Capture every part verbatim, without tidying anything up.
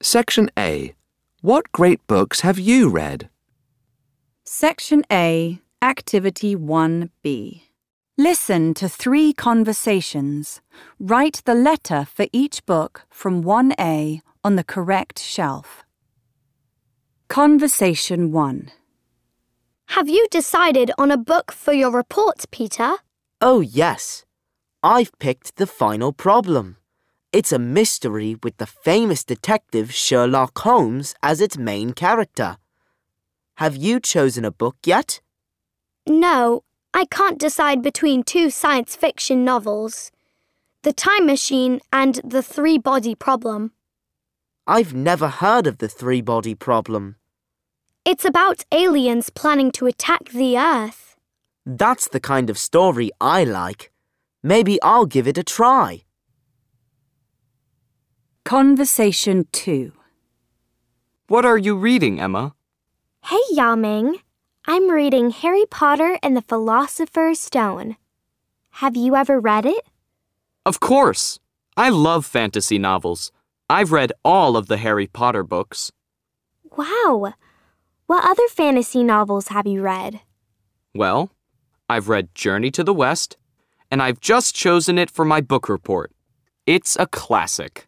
Section A. What great books have you read? Section A, Activity one B. Listen to three conversations. Write the letter for each book from one A on the correct shelf. Conversation one. Have you decided on a book for your report, Peter? Oh, yes. I've picked The Final Problem. It's a mystery with the famous detective Sherlock Holmes as its main character. Have you chosen a book yet? No, I can't decide between two science fiction novels, The Time Machine and The Three-Body Problem. I've never heard of The Three-Body Problem. It's about aliens planning to attack the Earth. That's the kind of story I like. Maybe I'll give it a try. Conversation two. What are you reading, Emma? Hey, Yao Ming. I'm reading Harry Potter and the Philosopher's Stone. Have you ever read it? Of course. I love fantasy novels. I've read all of the Harry Potter books. Wow. What other fantasy novels have you read? Well, I've read Journey to the West, and I've just chosen it for my book report. It's a classic.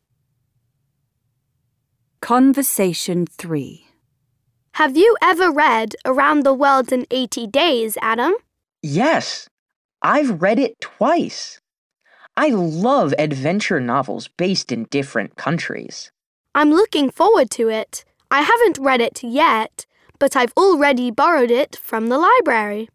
Conversation three. Have you ever read Around the World in eighty days, Adam? Yes, I've read it twice. I love adventure novels based in different countries. I'm looking forward to it. I haven't read it yet, but I've already borrowed it from the library.